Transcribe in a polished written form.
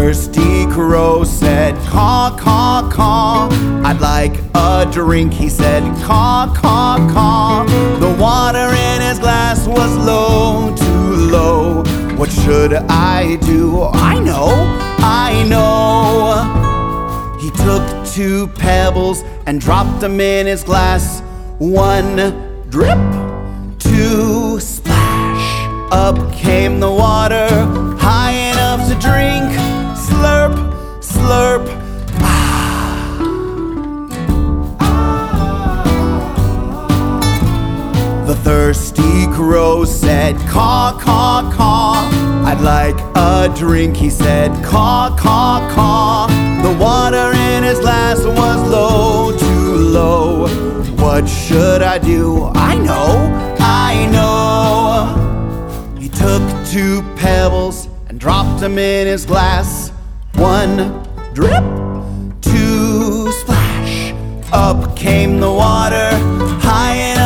thirsty crow said, caw, caw, caw. I'd like a drink, he said, caw, caw, caw. The water in his glass was low, too low. What should I do? I know. He took 2 pebbles and dropped them in his glass. 1 drip, 2 splash. Up came the water, high enough to drink. Slurp, slurp, The thirsty crow said, caw, caw, caw. I'd like a drink, he said, caw, caw, caw. The water in his glass was low, too low. What should I do? I know. He took 2 pebbles and dropped them in his glass. 1 drip, 2 splash. Up came the water, high enough